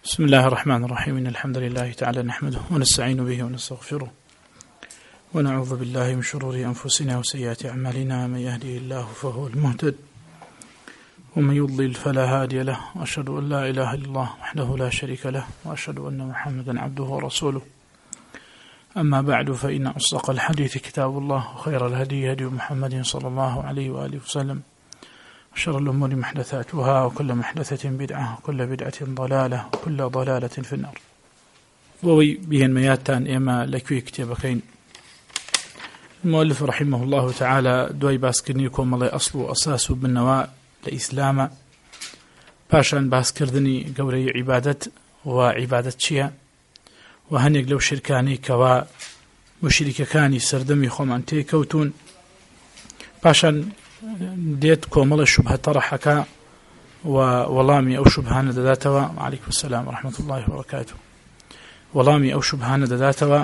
بسم الله الرحمن الرحيم. إن الحمد لله تعالى نحمده ونستعين به ونستغفره ونعوذ بالله من شرور أنفسنا وسيئات أعمالنا. من يهده الله فهو المهتد ومن يضلل فلا هادي له، وأشهد أن لا إله إلا الله وحده لا شريك له، وأشهد أن محمدا عبده ورسوله. أما بعد، فإن أصدق الحديث كتاب الله، وخير الهدي هدي محمد صلى الله عليه وآله وسلم، وشر الأمور محدثاتها، وكل محدثة بدعة، وكل بدعة ضلالة، وكل ضلالة في النار. ووي بهن مياتان إما لكوي كتابكين. المؤلف رحمه الله تعالى دوي باسكرنيكم الله أصل وأساس بالنواء لإسلام، باشان باسكردني قوري عبادة وعبادة شيئا، وهنيق لو شركاني كوا مشركة كاني سردمي خومان تيكوتون، باشان ديت كومل الشبهة طرحك وولامي أو شبهان داتوا. عليكم السلام ورحمة الله وبركاته. ولامي أو شبهان داتوا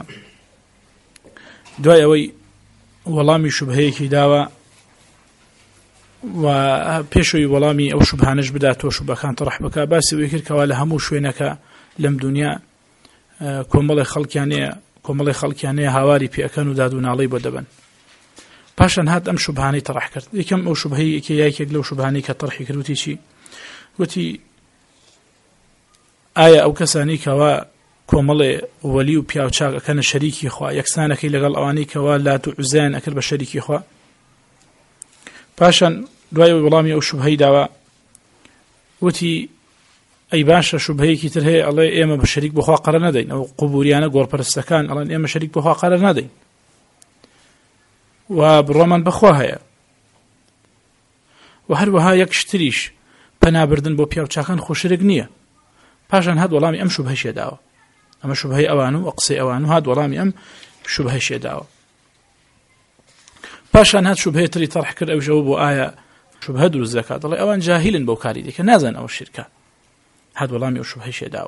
دوي أوي ولامي شبهيك داوا، وبيشوي ولامي أو شبهانش بداتوا شبه كان طرح بك باسي ويكرك ولا همو شوينك لم دنيا كومل خلق يعني هواري بي أكانوا دادون علي بدبن. باشان هاد أم شبهاني طرح كرت يكم أو شبهي كي يايك لو شبهاني كطرح كروتي شي وتي آية أو كساني كوا كومل ولي وبياو تشاق كان شريكي خوا يكسانا كي لغال أواني كوا لا تعزان أكل بشريكي خوا. باشان دواي ولامي أو شبهي داوا وتي أي باشا شبهي كي ترهي الله إما بشريك بخوا قرر ندين، أو قبوريانا قور برستكان الله إما شريك بخوا قرر ندين، وبالرمان بخواها وهروها يكشتريش بنابردن بو بياو تشاكان خوشرق نية. باشان هاد ولامي أم شبهش يداوا، أما شبهي أوانو أقصي أوانو، هاد ولامي أم شبهش يداوا. باشان هاد شبهي تري طرح كر أو جوابو آية شبه درو الزكاة الله أوان جاهلن بوكاري ديك نازن أو الشركة، هاد ولامي أو شبهش يداوا.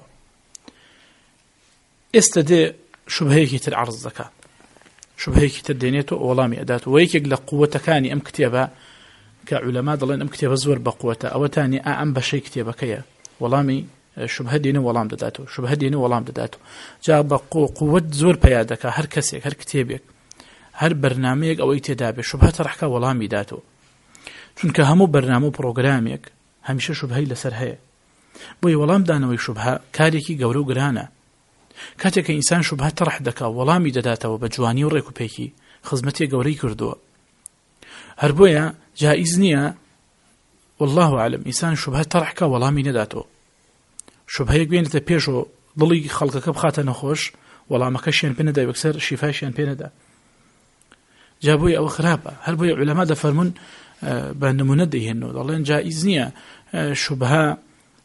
استدي شبهيكي تر عرض الزكاة، شبهيكي تدينيتو ولامي أداتو ويكيق لقوة كاني أم كتابة كعلماء ضلين أم كتابة زور بقوة أو تاني أم بشي كتابة كيا ولامي شبه ديني ولام داتو، شبه ديني ولام داتو جاء قوة زور بيادك هر كسيك هر كتابك هر برنامجك أو ايتدابي شبه ترحكا ولامي داتو، چونك همو برنامو بروغراميك هميشه شبهي لسر هي بوي ولام دانوي شبهة كاريكي قورو قرانا كاتك إنسان شبهة طرح دكا ولامي دداته وبجواني وريكو بيكي خزمتي قوري كردو هربويا جائز نية والله أعلم إنسان شبهة طرحك ولامي نداته شبهة يقبين تبيشو ضلي خلقك بخاطة نخوش ولا مكشين بندا يكسر شفاشين بندا جابويا أو خرابة. هربويا علماء دفرمون بأن منديه إنه ضلين جائز نية شبهة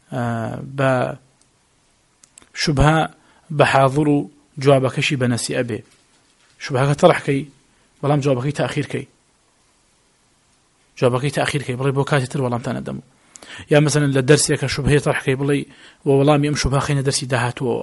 بحاضر جوابك شي بنسي أبي شبهك طرح كي بلام جوابك تأخير كي جوابك تأخير كي بلي بوكاتي تر ولام تندمو، يا مثلا للدرس يك شبهه طرح كي بلي وولام يم شبهه خينا درسي دهاتو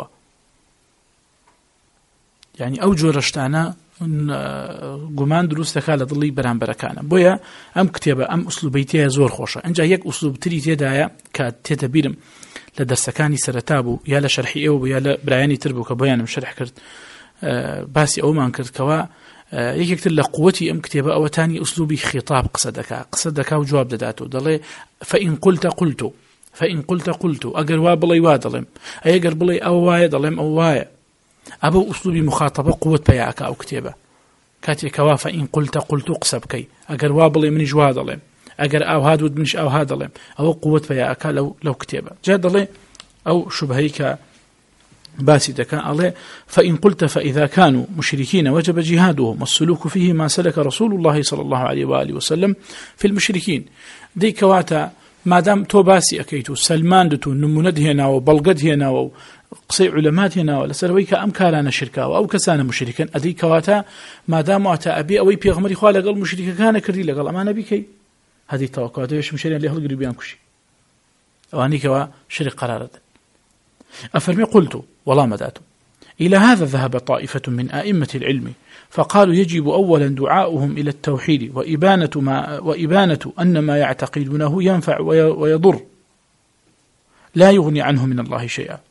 يعني أو جورشتانا قمان دروس لك على ضلي بران بركانا بويا أم كتابة أم أسلوبيتها زور خوشة إنجا يك أسلوب تري تدايا كتتبيرم لدرسكاني سرتابو يا لشرحي أو يا لبرياني تربو كبيان مشرح كرت باسي أو ما انكرت كوا يكتر لقوتي أم كتابة أو تاني أسلوبي خطاب قصدك وجواب داتو ضلي فإن قلت أجر وابلي وادلم أجر بلي أو واي ضلم أو واي أبو أسلوبي مخاطبة قوة بياك أو كتابة كاتي كوا فإن قلت قصب كي أجر وابلي من جوادلم أجر أو هاد ودمش أو هذا لم أو قوة بياك لو كتابة جاد الله أو شبهيك باسدك الله. فإن قلت فإذا كانوا مشركين وجب جهادهم والسلوك فيه ما سلك رسول الله صلى الله عليه وآله وسلم في المشركين دي كواتا ما دام تو باسي أكيتو سلمان دتو نموند هنا وبلغد هنا وقصي علمات هنا ولا سلويك أم كارانا شركا أو كسانا مشركا أدي كواتا ما دام أتا أبي أوي بيغمري خواه لقل مشركا كان كردي لقل أما نبي كي هذه التوقعات يش مشارين اللي هل قريبيان كشي واني كوا شرك قرارة أفرمي قلت والله مداتو إلى هذا ذهب طائفة من آئمة العلم فقالوا يجب أولا دعاؤهم إلى التوحيد وإبانة أن ما يعتقدونه ينفع ويضر لا يغني عنه من الله شيئا.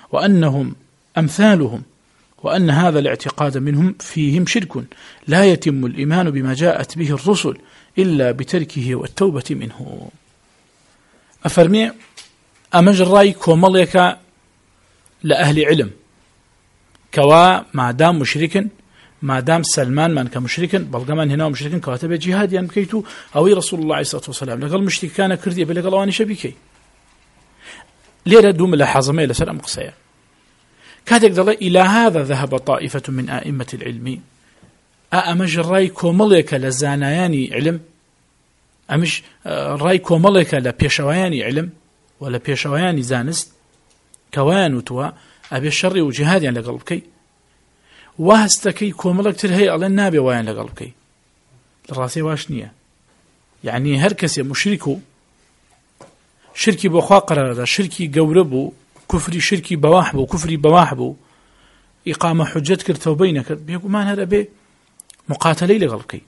وأنهم أمثالهم، وأن هذا الاعتقاد منهم فيهم شرك لا يتم الإيمان بما جاءت به الرسل إلا بتركه والتوبة منه. أفرمي أمج الرأي كومليك لأهل علم كوا ما دام مشركا، ما دام سلمان من كمشركا بلغمان هنا مشركا كواتب جهاد يعني بكيتو أو رسول الله عليه الصلاة والسلام لقال مشرك كان كردي بلقال واني شبيكي ليرة دوم لحظمي لسر أمقصية كاتك دل إلى هذا ذهب طائفة من آئمة العلم. أمج الرأي كومليك لزانياني علم، أمش رأي كومليك لبيشوياني علم ولا بيشوياني زانست كوان وتوا أبي الشر وجهاد يعني لقلبكي وهستكي كوملك ترهي على النبي وين لقلبكي الراسي واشنية يعني هركس مشركو شركي بخوا قرار شركي قوربو كفري شركي بواحبو كفري بواحبو إقامة حجة كرتو بينك بيقول ما هذا به مقاتلي لقلبكي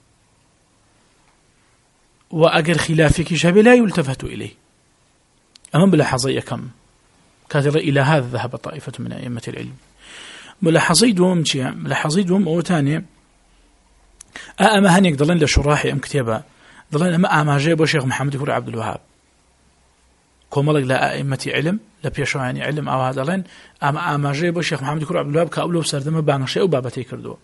وأجر خلافك شابه لا يلتفت إليه. أمام بلحظية كم كاتر إلى هذا ذهب طائفة من أئمة العلم. ملاحظيدهم أو تاني أما هنيك ضلن لشراحي أم كتابة ضلن أما جايبه شيخ محمد كور عبد الوهاب كوملك لا أئمة علم لا بيشواني علم أو هذا ضلن أما جايبه شيخ محمد كور عبد الوهاب كأولو بسردمه بانشي أو بابتي كردو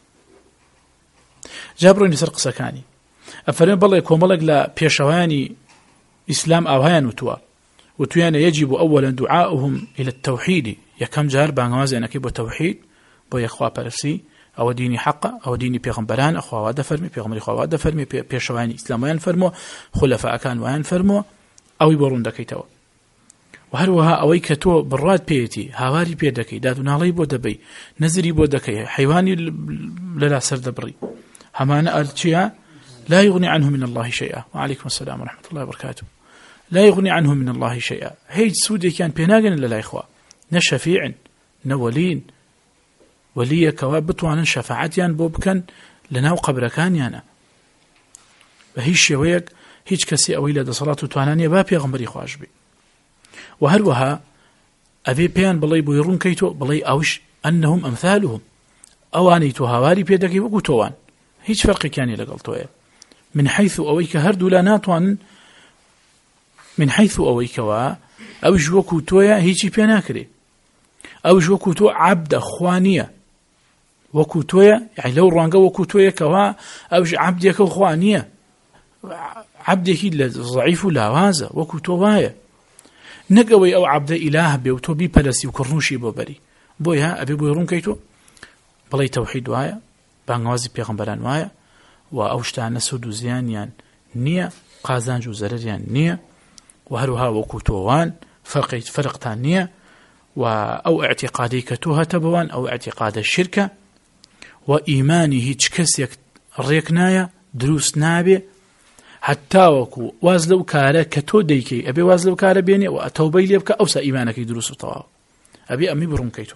جابروني سرق سكاني أفرمي بالله كوملك لا بيشواني إسلام أو هيان وتويانا يجب أولا دعاؤهم إلى التوحيد يكم جار بانغوازي أنا كيبو توحيد بو يخوا برسي أو ديني حق أو ديني بيغمبران أخوا وادا فرمي بيغمبري خوا وادا فرمي بيشواني إسلام وين فرمو خلفاء كان وين فرمو أو يبورون دكيتوا وهروها أوي كتو براد بيتي هاواري بيدكي دادو نالي بو دبي نزري بو دكي حيواني للا سر دبري همانا أرتشيا لا يغني عنه من الله شيئا. وعليكم السلام ورحمة الله وبركاته. لا يغني عنه من الله شيئا. هيج سودي كان بيناغن للا إخوة نشفيع نولين ولي كوابط وانا شفاعتيان بوبكن لناو قبركان يانا وهيش يويك هيج كسي أويلة دا صلاة توانانية بابي غمبري خواجبي وهروها أبي بيان بلاي بويرون كيتو بلاي أوش أنهم أمثالهم أوانيتو هاواري بيدكي وقوتوان هيج فرق كاني لقلتوه من حيث أويك هردو لا ناتوان من حيث أويك أوش وكوتويا هيجي بيناكري أوش وكوتو عبد خوانية وكوتويا يعني لو رانجا وكوتويا كوا أوش عبدك خوانية عبدك ضعيف لا وازا وكوتوايا نقوي أو عبد إله بيوتو بي بلسي وكرنوشي بوبري بويها أبي بويرون كيتو بلاي توحيد وايا بانغوازي بيغمبران وايا وأوشتان سود زيانيان نية قازانج وزرريان نية وهروها وكوتوان فرق تانية أو اعتقادي كتوها تبوان أو اعتقاد الشركة وإيمانه تشكسيك الريكناية دروس نابي حتى وكو وازلو كارا كتو ديكي أبي وازلو كارا بيني وأتوبي ليبكا أوسا إيمانك دروس طواب أبي أمي برون كيتو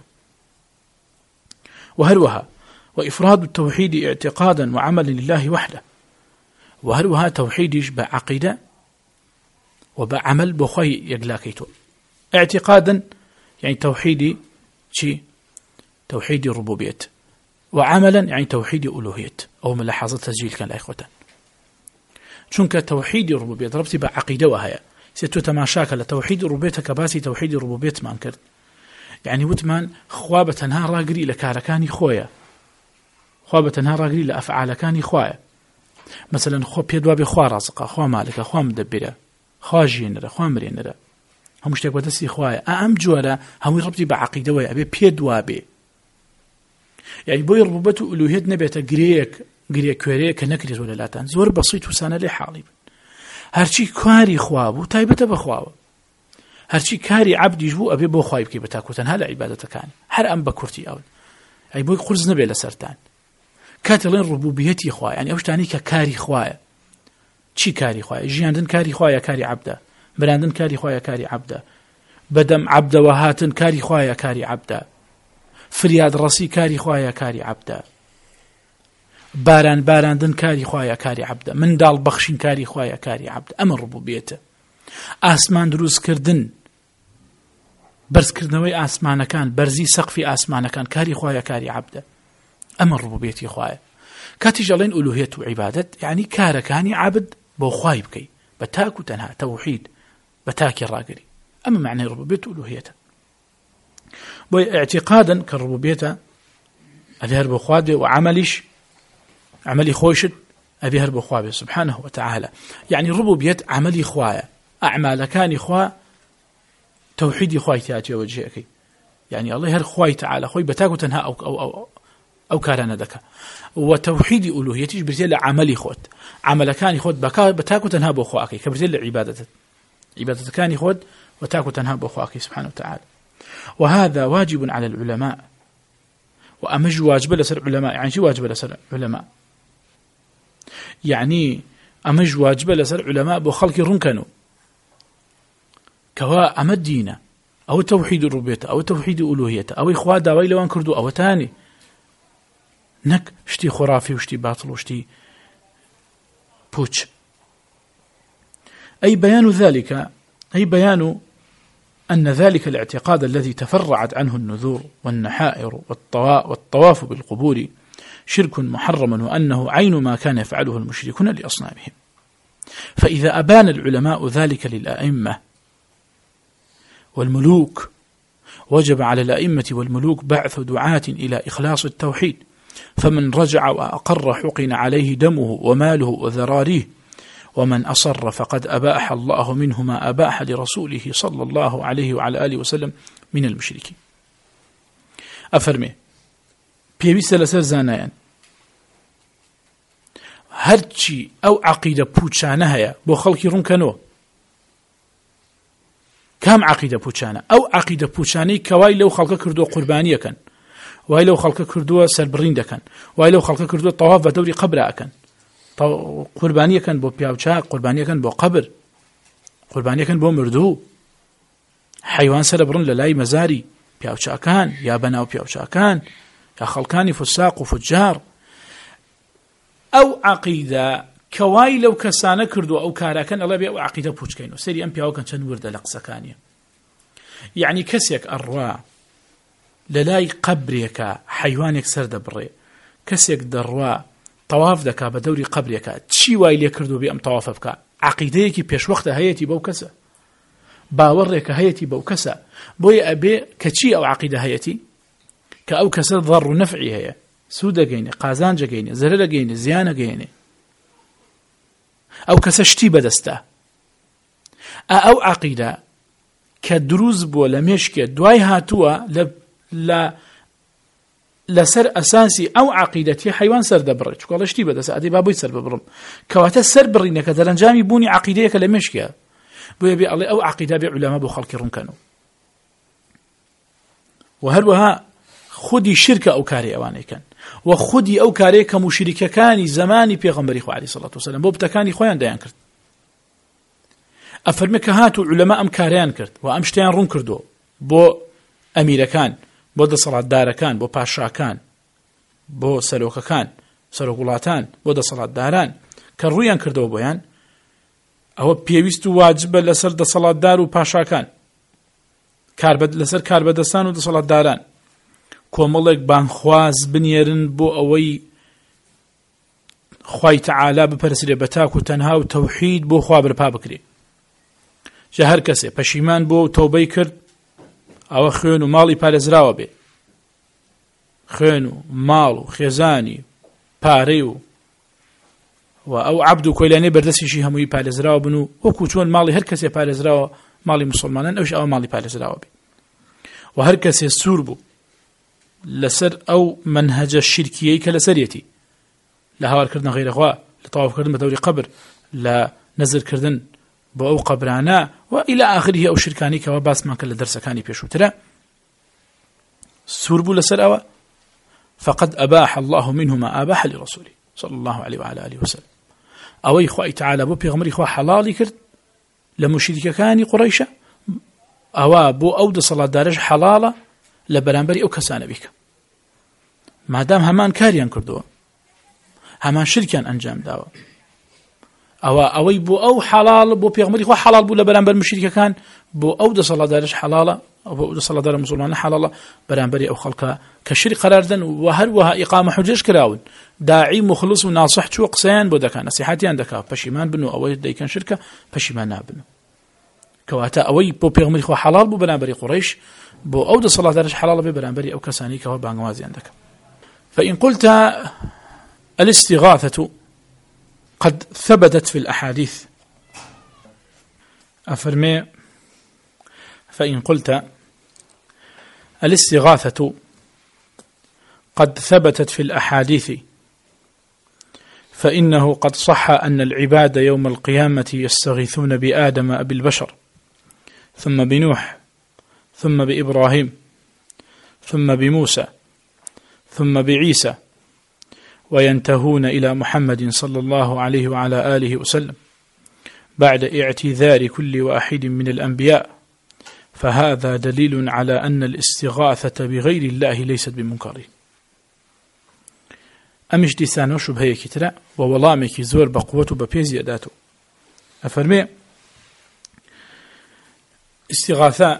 وهروها وإفراد التوحيد اعتقادا وعمل لله وحده وهروها توحيدش بعقيدة وبعمل بخوي يقلاكيتو اعتقادا يعني توحيدي شي توحيد الربوبية وعملا يعني توحيد ألوهية أو ملاحظة تسجيل كان لا إخوة شنك توحيد الربوبية ضربتي بعقيدة وهي ستو تماشاك لتوحيد الربوبية كباسي توحيد الربوبية ما انكرت يعني وتمان خوابة نهار راقري لكاركاني خويا خوابة نهار راقري لأفعالكاني خويا مثلا خو بيدوا بخوا رازقا خوا مالكا خوا مدبرة خوا جينرا خوا مرينرا همش تك بدسي خوايا أم جورا هم ربطي بعقيدة ويا أبي بيدوا بي يعني بوي ربوبته ألوهية نبيته قريك كوريك نكريز ولا لا تان زور بسيط وسانة لحالي هرشي كاري خوابو تايبته بخوابو هرشي كاري عبدي جبو أبي بو خوايب كي بتاكوتن هلا عبادته كان هر أم بكورتي أول أي بوي قرز نبي لسرتان كاتلين ربوبيتي خوايا يعني أوش تاني كاري خوايا چی كاري خوايا جياندن كاري خوايا كاري عبده براندن كاري خوايا كاري عبده بدم عبده وهاتن كاري خوايا كاري عبده فرياد راسي كاري خوايا كاري عبده باراندن كاري خوايا كاري عبده من دال بخشين كاري خوايا كاري عبده أمر ربوبيته آسمان دروس كردن بەرزکردنەوەی ئاسمانەکان بەرزی سەقفی ئاسمانەکان کاری خوایە کاری عەبدە ئەمە ڕوبوبیەتی خوایە کاتیش ئەڵێن ئولوهیەت و عیبادەت یعنی کارەکانی عەبد بۆ خوای بکەی بە تاک و تەنها تەوحید بە تاکی ڕاگری ئەمە معنای ڕوبوبیەت و ئولوهیەتە بۆیە اعتقادن کە ڕوبوبیەتە ئەبێ هەر بۆ خوا بێ و عملی خۆشت ئەبێ هەر بۆ خوا بێ سبحانه وتعالى يعني ڕوبوبیەت عملی خوایە ئەعمالەکانی خوا توحيدي خوای تیاتیەوە جێەکەی يعني الله هەر خوای تعالى خۆی بە تاک و تەنها ئەو کارانە دەکا و توحيدی ئولوهیەتیش برتێ لە عملی خۆت عملەکانی خۆت بە تاک و تەنها بۆ خواکەی کە برتێ لە عیبادەتەکانی خۆت و تاک و تەنها بۆ خواکەی سبحانه وتعالى وهذا واجب على العلماء وأمج واجب لسر علماء يعني شو واجب لسر علماء يعني أمج واجب لسر علماء بو خلق رنكنو كوا أمد دينا أو توحيد الربوبية أو توحيد الألوهية أو إخوة داوي لوان كردو أو تاني نك شتي خرافي وشتي باطل وشتي بوتش أي بيان أن ذلك الاعتقاد الذي تفرعت عنه النذور والنحائر والطواف بالقبور شرك محرم وأنه عين ما كان يفعله المشركون لأصنامهم فإذا أبان العلماء ذلك للأئمة والملوك وجب على الأئمة والملوك بعث دعاة إلى إخلاص التوحيد فمن رجع وأقر حقن عليه دمه وماله وذراريه ومن أصر فقد أباح الله منه ما أباح لرسوله صلى الله عليه وعلى آله وسلم من المشركين أفرمي بيويس لسر زانيان هرچی أو عقيدة بوچانه هيا بو خلقي رونكنو كام عقيدة بوچانه أو عقيدة بوچانه كواي لو خلق كردو قربانية كان واي لو خلق كردو سربرين دكان واي لو خلق كردو طواف بدوري قبر أكن قربانية كان بو بياوچاك قربانية كان بو قبر قربانية كان بو مردو حيوان سربرن للاي مزاري بياوچاكان يا بناو بياوچاكان يا خلقاني فساق وفجار أو عقيدة كواي لو كسانة كردو أو كاراكن الله بي أو عقيدة بوچكينو سيري أم بياو كان چند ورد لقسكانية يعني كسيك الروا للاي قبريك حيوانك سرد بري كسيك دروا طواف دكا بدوري قبريك تشي وايلي كردو بي أم طواف بكا عقيديكي بيش وقت هيتي بو كسا باوريك هيتي بو كسا بوي أبي كتشي أو عقيدة هيتي كأو كسر ضر نفعي هي سودة جيني قازان جيني زرلة جيني زيانة جيني أو كسشتي بدسته أو عقيدة كدروز بو لمشك دواي هاتوا لسر أساسي أو عقيدتي حيوان سر دبرج والله شتي بدس أدي بابوي سر ببرم كواتا سر برينك دلنجامي بوني عقيدتك لمشك بويبي الله أو عقيدة بعلماء بو خلق رنكنو وهروها خودي شركة أو كاري أواني كان وخودي أو كاري كمشركة كاني زماني بيغمبري خو عليه الصلاة والسلام بوبتكاني خويان ديان كرت أفرمك هاتو علماء أم كاريان كرت وأمشتيان رون كردو بو أميركان بو دا صلاة داركان بو باشاكان بو سلوككان سلوكولاتان بو دا صلاة داران كرويان كردو بويان أو بيويستو واجب لسر دا صلاة دار و باشاكان لسر كاربدستان و دا صلاة داران کۆمەڵێک بانخواز بنێرن بۆ ئەوەی خوای تەعالا بپەرسرێ بە تاک و تەنها و تەوحید بۆ خوا بەرپا بکرێ جا هەر کەسێ پەشیمان بۆ تەوبەی کرد ئەوە خوێن و ماڵی پارێزراوە بێ خوێن و ماڵ و خێزانی پارەی و ئەو عەبد و کۆیلانەی بەردەستیشی هەمووی پارێزراوە بن و وەکو چۆن ماڵی هەر کەسێ پارێزراوە ماڵی موسڵمانان ئەوش ئەوە ماڵی پارێزراوە بێ و هەر کەسێ سوور بوو لسر أو منهج الشركية كالسريتي لهوار كردن غير أخوة لطواف كردن بدوري قبر لا نزل كردن بأو قبرانا وإلى آخره أو شركاني كواباس ما كان لدرس كاني بيشو ترى سوربو لسر أو فقد أباح الله منه ما أباح لرسوله صلى الله عليه وعلى آله وسلم أو إخوة تعالى بو بيغمري إخوة حلالي كرد لمشركة كاني قريشة أو بو أود صلاة دارج حلالة لبرانبري أو كسانة بك ما دام همان كاريان كردوا همان شركان أنجام داوا ئەوەی بۆ ئەو حەڵاڵ بۆ پێغمبەری خوا حەڵاڵ بوو لە بەرامبەر مشریکەکان بۆ ئەو دەسەڵاتدارش حەڵاڵە بۆ دەسەڵاتدارە مسلمانە حەڵاڵە بەرامبەری ئەو خەڵکە کە شری قەراردن و هەروەها ئیقامە حوجەش کراون داعی مخلص و ناصح چوە قسەیان بۆ دەکەن نەسیحەتیان دەکات پەشیمان بن و ئەوەی دەیکەن شرکە پەشیمان نابن کەواتە ئەوەی بۆ پێغمبەری خوا حەڵاڵ بوو بەرامبەری قوڕیش بۆ ئەو دەسەڵاتدارش حەڵاڵە بێ بەرامبەری ئەو کەسانی کەەوە بانگوازیان دەکەن. فإن قلت الاستغاثة قد ثبتت في الأحاديث أفرمي فإن قلت الاستغاثة قد ثبتت في الأحاديث فإنه قد صح أن العباد يوم القيامة يستغيثون بآدم أبي البشر ثم بنوح ثم بإبراهيم ثم بموسى ثم بعيسى وينتهون إلى محمد صلى الله عليه وعلى آله وسلم بعد اعتذار كل واحد من الأنبياء فهذا دليل على أن الاستغاثة بغير الله ليست بمنكر. أمش ديسانو شبهه كترا وولامك زور بقوة ببيزي أداته أفرمي استغاثة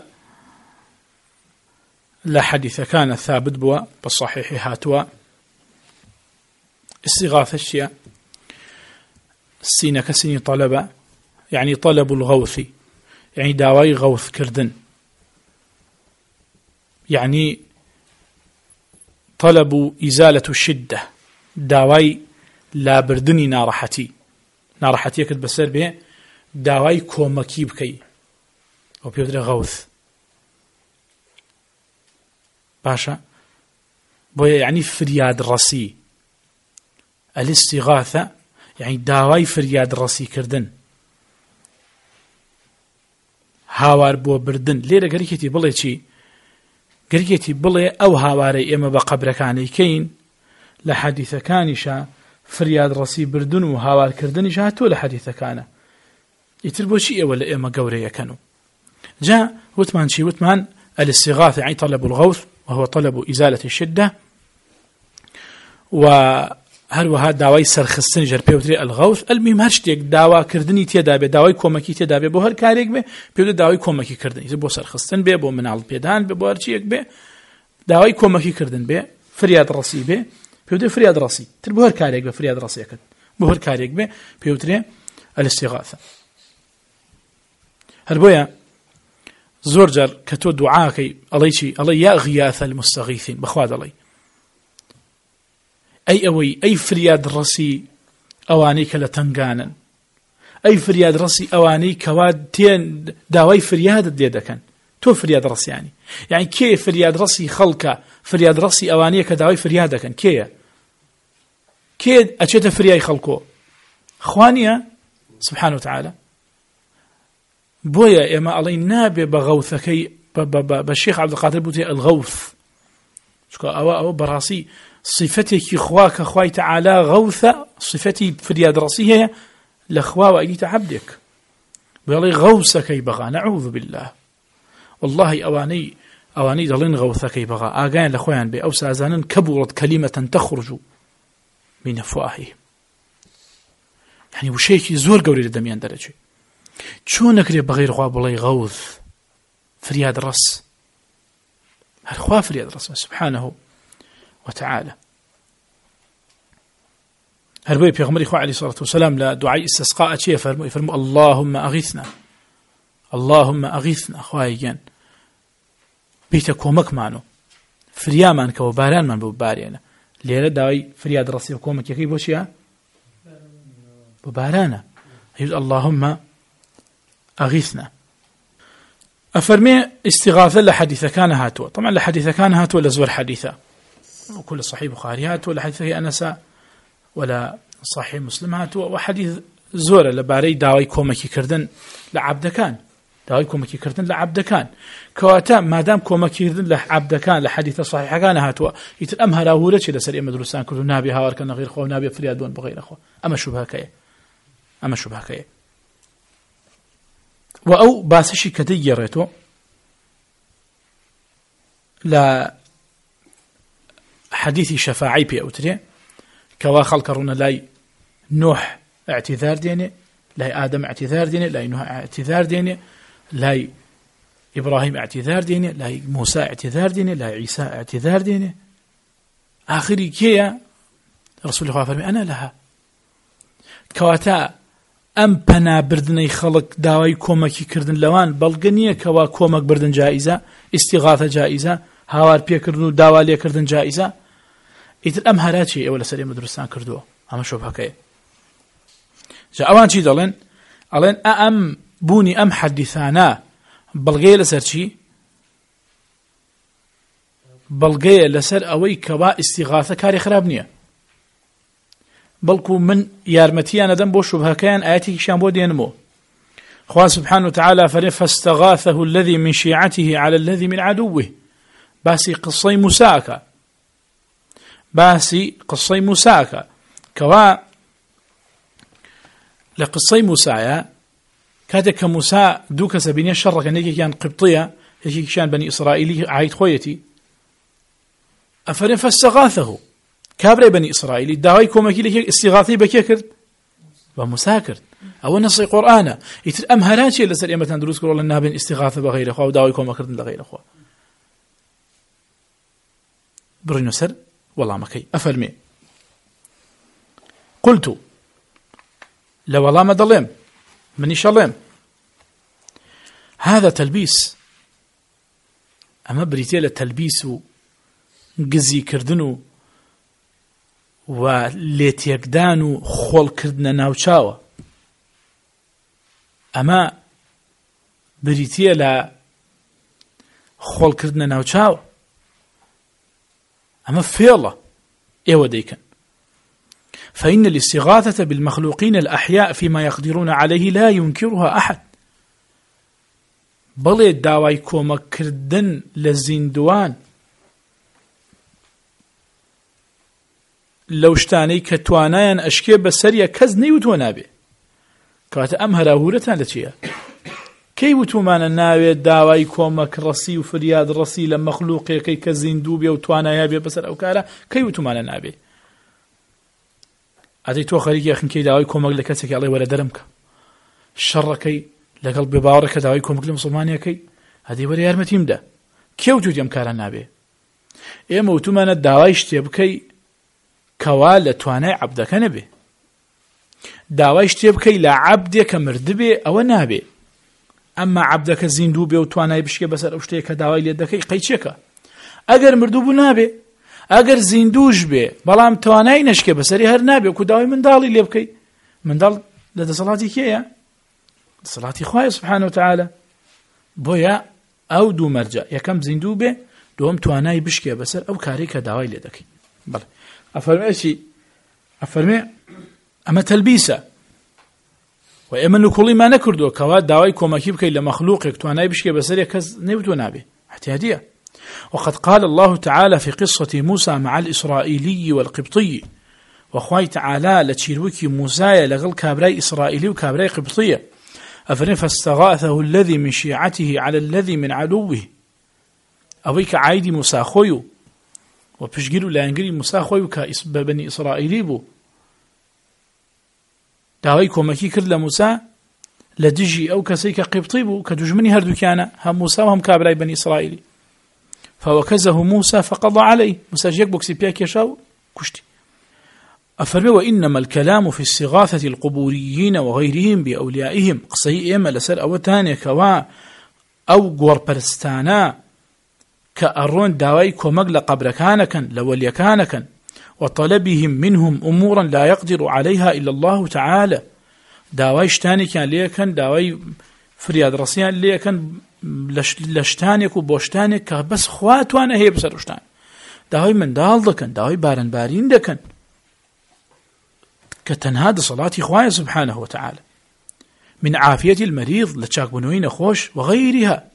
لا حديث كان ثابت بوا بالصحيح هاتوا استغاثة الشيء السين كسين طلب يعني طلب الغوث يعني داواي غوث كردن يعني طلب إزالة الشدة داواي لا بردني نارحتي يكد بسر به داواي كومكي بكي أو بيودر غوث باشا بويا يعني فرياد راسي الاستغاثة يعني داواي فرياد راسي كردن هاوار بو بردن ليرة قريكتي بلي چي قريكتي بلي أو هاواري إما بقبركاني كين لحديث كانشا فرياد راسي بردن وهاوار كردنش هاتو لحديث كان يتربو شيء ولا إما قوري كانوا جاء وثمان شي وثمان الاستغاثة يعني طلب الغوث وهو طلب إزالة الشدة وهروها داوای سرخستنی جەر پێوترێ الغوث المهم هەر شتێک داوا کردنی تێدا بێ داوای کۆمەکی تێدا بێ بۆ هەر کارێک بێ پێوترێ داوای کۆمەکی کردنی بۆ سەرخستن بێ بۆ مناڵ پێدان بێ بۆ هەرچیەک بێ داوای کۆمەکی کردن بێ فریاد ڕەسی بێ پێوترێ فریاد ڕەسی تر بۆ هەر کارێک بێ فریاد ڕەسیەکەت بۆ هەر کارێک بێ پێوترێ الاستغاثة. هەر بۆیە زۆر جار کە تۆ دوعاکەی ئەڵێی چی ئەڵێ یا غیاث المستغیثین بەخوا دەڵێی أي فرياد رسي أواني كلا تنقانا أي فرياد رسي أواني كواد تين داوي فرياد ديدا كان تو فرياد رسي يعني كي فرياد رسي خلقه فرياد رسي أواني كداوي فرياد كان كي أجت فرياي خلقه خوانيا سبحانه وتعالى بويا إما الله نابي بغوثكي بالشيخ عبد القادر بوتي الغوث شكو أو براسي صفتك خواك خواي تعالى غوثة صفتي فرياد راسية لخوا وإليت عبدك بيالي غوثك يبغى نعوذ بالله والله أواني دلين غوثك يبغى آقان لخوان بي أو سازانا كبرت كلمة تخرج من أفواههم يعني وشيكي زور قولي لدميان درجة شونك لي بغير خوا بلي غوث فرياد رس هالخوا فرياد رس سبحانه وتعالى. هربي بيغمري خو عليه الصلاة والسلام لدعاء استسقاء شيء فرموا اللهم أغيثنا خوايجان بيتك ومك معنا فريامان كو باران من ببارينا ليرة داوي فرياد راسي وكومك يكي بوشيا ببارانا يقول اللهم أغيثنا. أفرمي استغاثة لحديثة كان هاتوا طبعا لحديثة كان هاتوا لزور حديثة وكل صحيح بخاريات ولا حديث أنس ولا صحيح مسلمات وحديث زورة لباري داوي كومكي كردن لعبد كان داوي كومكي كردن لعبد كان كواتا ما دام كومكي كردن لعبد كان لحديث صحيح كان هاتوا يتأمها راهولة شيء لسري مدرسان كل نابي هاور كان غير خو نابي فريادون بغير خو أما شبه كيه وأو باسشي كديرته لا حديث شفاعي بي أوتري كوا خلق رونا لاي نوح اعتذار ديني لاي آدم اعتذار دينه، لاي نوح اعتذار دينه، لاي إبراهيم اعتذار دينه، لاي موسى اعتذار دينه، لاي عيسى اعتذار دينه. آخری کێیە؟ رسول الله فرمي أنا لها. کەواتە ئەم پەنابردنەی خەڵک داوای کۆمەکی کردن لەوان بەڵگە نییە کەوا کۆمەک بردن جائزە، ئیستیغاثە جائزە، هاوار پێکردن و داوا لێکردن جائزە. ئیتر ئەم هەراچی ئێوە لەسەر ئێمە دروستان کردووە، ئەمە شۆبهەکەیە. جا ئەوان چی دەڵێن؟ ئەڵێن ئەم بوونی ئەم حەدیثانە بەڵگەیە لەسەر چی؟ بەڵگەیە لەسەر ئەوەی کەوا ئیستیغاثە کاری خراپ نییە، بەڵکو من یارمەتیان ئەدەم بۆ شوبهەکەیان ئاەتێکیشیان بۆ دێنمەوە. خوا سبحانه وتعالى فرمى فاستغاثه الذي من شيعته على الذي من عدوه. باسی قصەی موساکە، باسی قصەی موساکە کەوا لە قصەی موسایە کاتێک کە موسا دوو کەسە بینێ شەڕەکەن، یەکێکیان قبطیە یەکێکیان بەنی ئیسرائیلی عاید خۆیەتی، ئەفەرمێ فاستغاثه کابرای بەنی ئیسرائیلی داوای کۆمەکی لەکێ ئیستیغاثەی بەکێ کرد؟ بە موسا کرد. ئەوە نەسی قورئانە. ئیتر ئەم هەراچیە لەسەر ئێمەتان دروست کردووە لە نابێن ئیستیغاثە بە غەیرە خوا و داوای کۆمەکردن لە غەیرە خوا. بڕینە سەر وەڵامەکەی. ئەفەرمێ قلت لە وەڵامە دەڵێم منیش ئەڵێم هذا تلبيس، ئەمە بریتێ لە تەلبیس و گزی کردن و لێتێکدان و خۆڵکردنە ناوچاوە. ئەمە بریتیە لە خۆڵکردنە ناوچاوە، ئەمە فێڵە ئێوە دەیکەن. فإن الاستغاثة بالمخلوقين الأحياء فيما يقدرون عليه لا ينكرها أحد. بەڵێ داوای کۆمەکردن لە زیندوان لەو شتانەی کە توانایان ئەشکێ بەسەریە کەس نەیوتوە نابێ. کەواتە ئەم هەراهورەتان لە چییە؟ کەی وتومانە ناوێت داوای کۆمەک ڕەسی و فریاد ڕەسی لە مەخلووقێکەی کە زیندوو بێ و توانایە بێ بەسەر ئەو کارە، کەی وتومانە نابێ؟ ئەدەی تۆ خەریکی یەخنکەی داوای کۆمەک لە کەسێکی ئەڵێ وەرە دەرم کە، شەڕەکەی لەگەڵ بێباوەڕەکە داوای کۆمەک لە مسڵمانیەکەی، ئەدەی وەرە یارمەتیم دە. کێ وتوت ئەم کارە نابێ؟ ئێمە وتومانە داوای شتێ بکەی کەوا لە توانای عەبدەکە نەبێ، داوای شتێ بکەی لە عەبدێک کە مردبێ ئەوە نابێ. ئەمما عەبدەکە زیندوو بێ و توانای بشکێ بەسەر ئەو شتەیە کە داوای لێ دەکەی قەیچێکە. ئەگەر مردوو بوو نابێ، ئەگەر زیندووش بێ بەڵام توانای نەشکێ بەسەری هەر نابێ، وەکو داوای منداڵی لێ بکەی. منداڵ لە دەسەڵاتی کێیە؟ دەسەڵاتی خوایە سبحانه وتعالى. بۆیە ئەو دوو مەرجە، یەکەم زیندوو بێ، دووەم توانای بشکێ بەسەر ئەو کارێک کە داوای لێ دەکەی. بەڵێ ئەفەرمێ ئەفەرمێ ئەمە تەلبیسە و ئێمە نوکوڵیمان نەکردووە کەوا داوای کۆمەکی بکەی لە مەخلووقێک توانای بشکێ بەسەرێک کەس نەیوتوە نابێ، احتیاجیە. وقد قال الله تعالى في قصة موسى مع الإسرائيلي والقبطي. وخواي تعالى لتشيروكي موسى لغل كابراي إسرائيلي وكابراي قبطية. أفرين فاستغاثه الذي من شيعته على الذي من عدوه. أويك عايدي موسى خويو وبشجيرو لانجري موسى خويو كبني إسرائيلي بو. داوای کۆمەکی کرد لە موسا لە دژی ئەو کەسەی کە قبطی بوو کە دوژمنی هەردووکیانە، هەم موسا و هەم کابرای بەنی ئیسرائیلی. فوكزه موسى فقضى عليه. موسى جيك بوكسي بيا كيشاو كشتي. أفرمي وإنما الكلام في استغاثة القبوريين وغيرهم بأوليائهم. قصي إما لسر أو تاني كوا أو قور برستانا كأرون داوي كومقل قبركانكا لوليكانكا وطلبهم منهم أمورا لا يقدر عليها إلا الله تعالى. داوي شتاني كان ليكن داوي فرياد رسيان ليكن لشتانك وبوشتانك بس خواتوانا هي بسرشتان. داوي من دال دكن داوي بارن بارين دكن كتنهاد صلاة خوايا سبحانه وتعالى من عافية المريض لتشاك بنوين خوش وغيرها.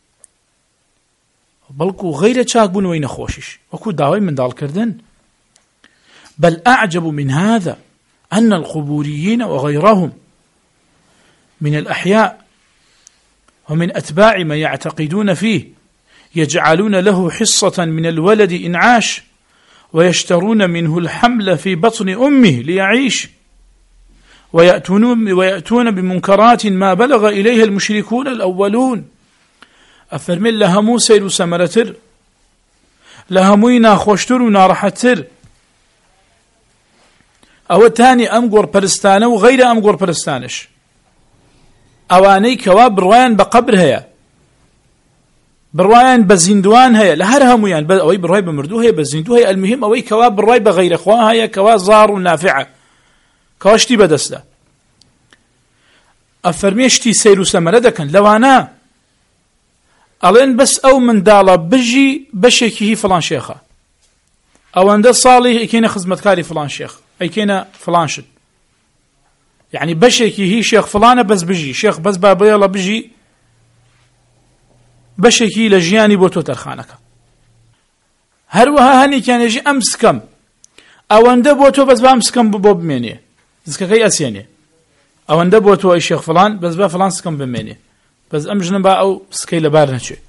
بلكو غير تشاك بنوين خوشش وكو داوي من دال كردن. بل أعجب من هذا أن القبوريين وغيرهم من الأحياء ومن أتباع ما يعتقدون فيه يجعلون له حصة من الولد إن عاش ويشترون منه الحمل في بطن أمه ليعيش ويأتون بمنكرات ما بلغ إليها المشركون الأولون. أفرمي لهمو سير سمرتر، لهموي ناخوشتر ونارحتر. أو تاني أمقور برستانة وغير أمقور برستانش، أواني كوا بروان بقبر هيا، بروان بزندوان هيا، لهر همويان أوي برواي بمردو هيا بزندو هيا. المهم أوي كوا برواي بغير أخوان هيا، كوا زار ونافعة، كواشتي بدسلا. أفرميشتي سيرو سمردكن لوانا ألين بس أو من دالا بجي بشيكي فلان شيخة، أو عند صالح يكينا خدمتكاري فلان شيخ، أي كينا فلان شد، يعني بشيكي هي شيخ فلانة بس بجي شيخ بس بابا يلا بجي بشيكي لجياني بوتو ترخانك. هروها هني كان يجي أمسكم أو عند بوتو بس بامسكم بوب ميني زكاكي أسياني، أو عند بوتو أي شيخ فلان بس با فلان سكم بميني بس أمجن با أو سكي لبارنا شيء،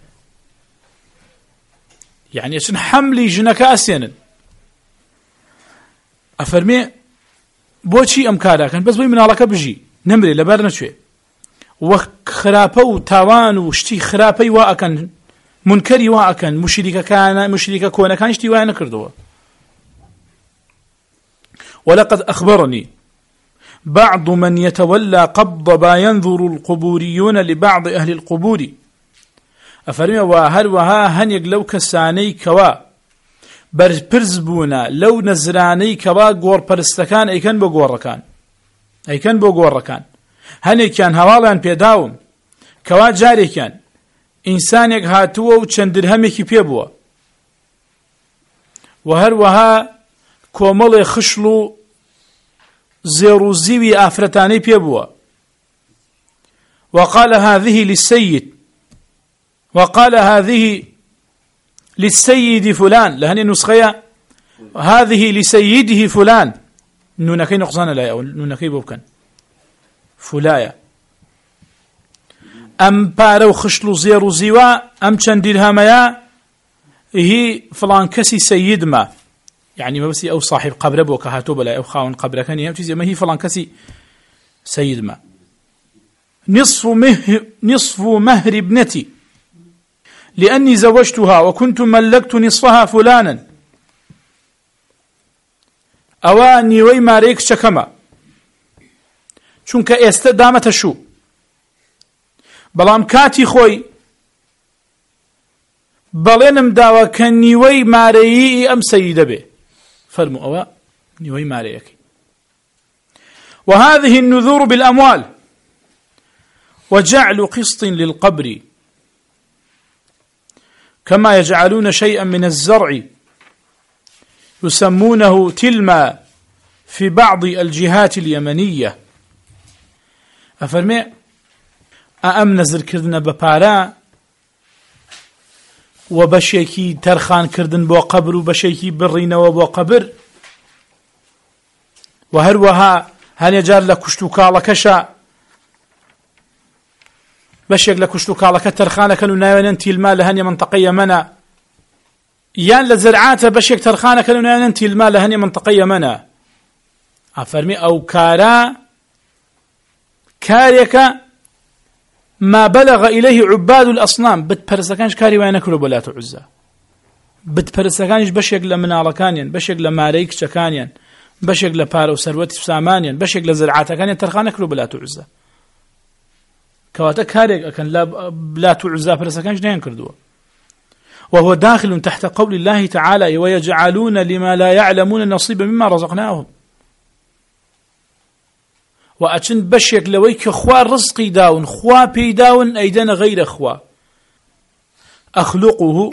يعني عشان حملي جنك أسيانا. أفرمي بوشي أمكارا كان بس بوي من علاقة بجي نمري لبارنا شيء، وخرابة وتاوان وشتي خرابة واكن منكري واكن مشركة كونا كان شتي وانا كردوا. ولقد أخبرني بعض من يتولى قبض ما ينظر القبوريون لبعض أهل القبور. أفرمي وهروها هنيق لو كساني كوا برزبونا لو نزراني كوا قور برستكان أي كان بقور ركان هني كان هوالان بيداوم كوا جاري كان إنسانيك هاتوا وچند درهميكي بيبوا، وهروها كومل خشلو زيروزيوي آفرتاني بيبوا. وقال هذه للسيد، وقال هذه للسيد فلان، لهني نسخية هذه لسيده فلان، نونكي نقصان لا أو نونكي بوبكن فلايا أم بارو خشلو زيروزيوا أم چند درهميا هي فلان كسي سيد ما، يعني ما بس أو صاحب قبر بو كهاتو بلا أو خاون قبر كان يمشي ما هي فلان كسي سيد ما. نصف مهر ابنتي لأني زوجتها وكنت ملكت نصفها فلانا، أواني ويما ريك شكما چونك استدامت شو بلام كاتي خوي بلينم داوا كنيوي ماريي أم سيدة به فرموا أوا نيوي ماريك. وهذه النذور بالأموال وجعل قسط للقبر كما يجعلون شيئا من الزرع يسمونه تلما في بعض الجهات اليمنية. أفرمي أم نزر كردنا ببارا وبشيكي ترخان كردن بو قبر وبشيكي برين وبو قبر، وهروها هل يجار لكشتو كالكشا بشيك لكشتو كالك ترخان كانوا ناينتي المال هني منطقية منا، يان لزرعات بشيك ترخان كانوا ناينتي المال هني منطقية منا. أفرمي أو كاريك ما بلغ إليه عباد الأصنام بتبرسكانش كاري وين كلو بلات عزة بتبرسكانش بشيك لمنالكانيا بشيك لماريك شكانيا بشيك لبارو سروت سامانيا بشيك لزرعات كانيا ترخان كلو بلات عزة كواتا كاريك أكن لا تعزى برسكانش دين كردوا. وهو داخل تحت قول الله تعالى ويجعلون لما لا يعلمون نصيبا مما رزقناهم. وأتن بشيك لويك خوا رزقي داون خوا بي داون أيدنا غير خوا أخلقه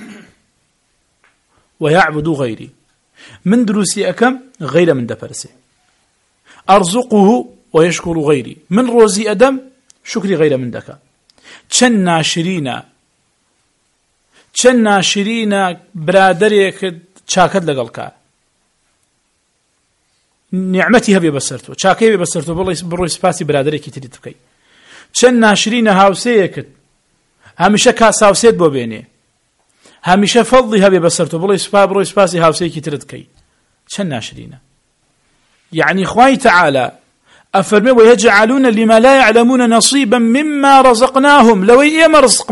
ويعبد غيري من دروسي أكم غير من دبرسي أرزقه ويشكر غيري من روزي أدم شكري غير من دكا چن ناشرين برادريك چاكد لقلقا نعمتي هبي بسرتو چاكي بسرتو بروي سپاسي برادريك تريتكي چن ناشرين هاوسيك هميشه كاس هاوسيت بو بيني هميشه فضي هبي بسرتو بروي سپاسي هاوسيك تريتكي چن ناشرين يعني خواي تعالى أفرمي ويجعلون لما لا يعلمون نصيبا مما رزقناهم لو إيما رزق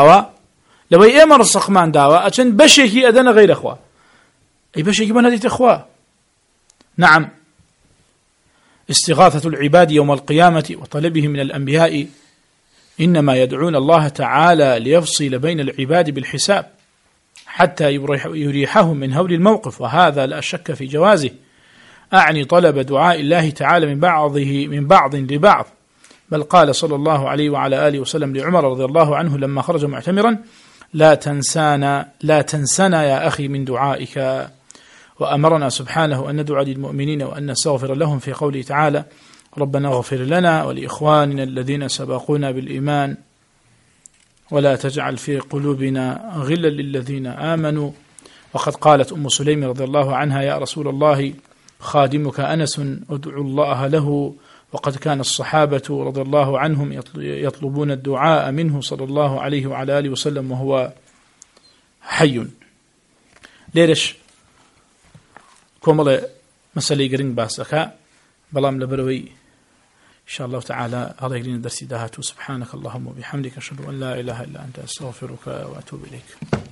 من داوا أتن بشيكي أدنا غير أخوة أي بشيكي من هذه أخوة. نعم، استغاثة العباد يوم القيامة وطلبهم من الأنبياء إنما يدعون الله تعالى ليفصل بين العباد بالحساب حتى يريحهم من هول الموقف، وهذا لا شك في جوازه. أعني طلب دعاء الله تعالى من بعض لبعض، بل قال صلى الله عليه وعلى آله وسلم لعمر رضي الله عنه لما خرج معتمرا: لا تنسنا يا أخي من دعائك. وأمرنا سبحانه أن ندعو للمؤمنين وأن نستغفر لهم في قوله تعالى: ربنا اغفر لنا ولإخواننا الذين سبقونا بالإيمان ولا تجعل في قلوبنا غلا للذين آمنوا. وقد قالت أم سليم رضي الله عنها: يا رسول الله خادمك أنس أدعو الله له. وقد كان الصحابة رضي الله عنهم يطلبون الدعاء منه صلى الله عليه وعلى آله وسلم وهو حي. ليش كومل مسألة قرين باسكا بلام لبروي إن شاء الله تعالى هذا يقرين درسي دهاتو. سبحانك اللهم وبحمدك أشهد أن لا إله إلا أنت أستغفرك وأتوب إليك.